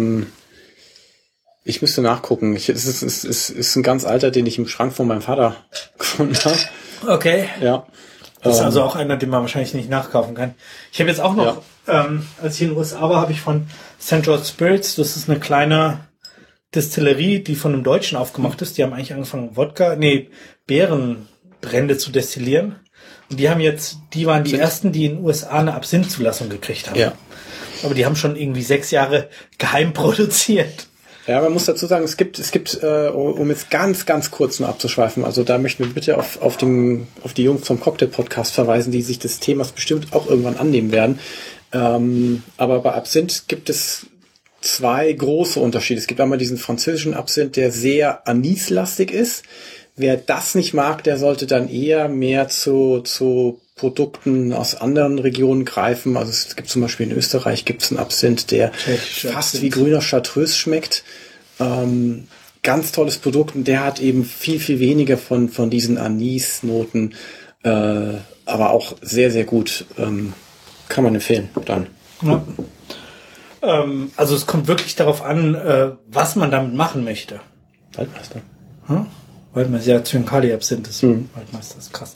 [SPEAKER 2] Ich müsste nachgucken. Es ist ein ganz alter, den ich im Schrank von meinem Vater gefunden habe.
[SPEAKER 1] Okay.
[SPEAKER 2] Ja.
[SPEAKER 1] Das ist also auch einer, den man wahrscheinlich nicht nachkaufen kann. Ich habe jetzt auch noch, als ich in den USA war, habe ich von St. George Spirits, das ist eine kleine Destillerie, die von einem Deutschen aufgemacht ist. Die haben eigentlich angefangen, Beerenbrände zu destillieren. Und die waren die ersten, die in den USA eine Absinth-Zulassung gekriegt haben. Ja. Aber die haben schon irgendwie 6 Jahre geheim produziert.
[SPEAKER 2] Ja, man muss dazu sagen, es gibt, um jetzt ganz, ganz kurz nur abzuschweifen, also da möchten wir bitte auf die Jungs vom Cocktail-Podcast verweisen, die sich des Themas bestimmt auch irgendwann annehmen werden. Aber bei Absinth gibt es 2 große Unterschiede. Es gibt einmal diesen französischen Absinth, der sehr anislastig ist. Wer das nicht mag, der sollte dann eher mehr zu Produkten aus anderen Regionen greifen. Also es gibt zum Beispiel in Österreich gibt's einen Absinth, der fast wie grüner Chartreuse schmeckt. Ganz tolles Produkt und der hat eben viel, viel weniger von diesen Anis-Noten, aber auch sehr, sehr gut. Kann man empfehlen dann.
[SPEAKER 1] Ja. Also es kommt wirklich darauf an, was man damit machen möchte.
[SPEAKER 2] Waldmeister.
[SPEAKER 1] Waldmeister, ja, Zyankali-Absinth ist Waldmeister, ist krass.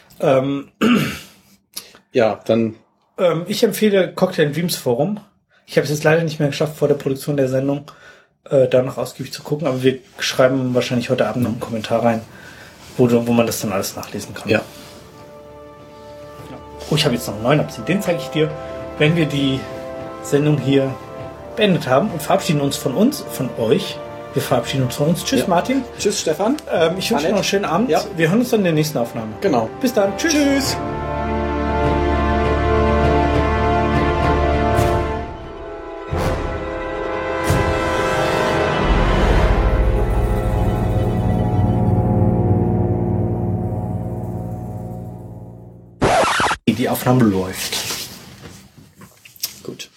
[SPEAKER 2] Ja, dann.
[SPEAKER 1] Ich empfehle Cocktail Dreams Forum. Ich habe es jetzt leider nicht mehr geschafft, vor der Produktion der Sendung da noch ausgiebig zu gucken, aber wir schreiben wahrscheinlich heute Abend noch einen Kommentar rein, wo man das dann alles nachlesen kann.
[SPEAKER 2] Ja.
[SPEAKER 1] Oh, ich habe jetzt noch einen neuen Absinth. Den zeige ich dir, wenn wir die Sendung hier beendet haben und verabschieden uns von euch. Wir verabschieden uns von uns. Tschüss, Martin.
[SPEAKER 2] Tschüss, Stefan.
[SPEAKER 1] Ich wünsche dir noch einen schönen Abend.
[SPEAKER 2] Ja.
[SPEAKER 1] Wir hören uns dann in der nächsten Aufnahme.
[SPEAKER 2] Genau.
[SPEAKER 1] Bis dann. Tschüss.
[SPEAKER 2] Tschüss.
[SPEAKER 1] Die Aufnahme läuft.
[SPEAKER 2] Gut.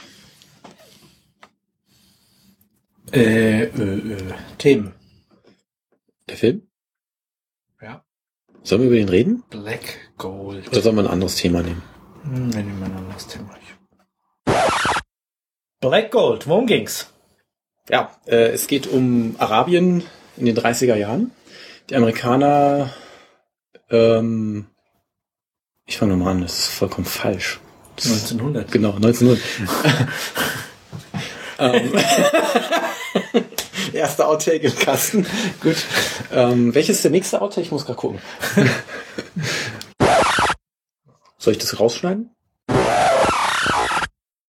[SPEAKER 1] Themen.
[SPEAKER 2] Der Film?
[SPEAKER 1] Ja.
[SPEAKER 2] Sollen wir über den reden?
[SPEAKER 1] Black Gold.
[SPEAKER 2] Oder sollen wir ein anderes Thema nehmen?
[SPEAKER 1] Wir nehmen ein anderes Thema. Black Gold, worum ging's?
[SPEAKER 2] Ja, es geht um Arabien in den 30er Jahren. Die Amerikaner, ich fange nochmal an, das ist vollkommen falsch.
[SPEAKER 1] 1900.
[SPEAKER 2] Genau, 1900. Erster Outtake im Kasten. Gut. Welches ist der nächste Outtake? Ich muss gerade gucken. Soll ich das rausschneiden?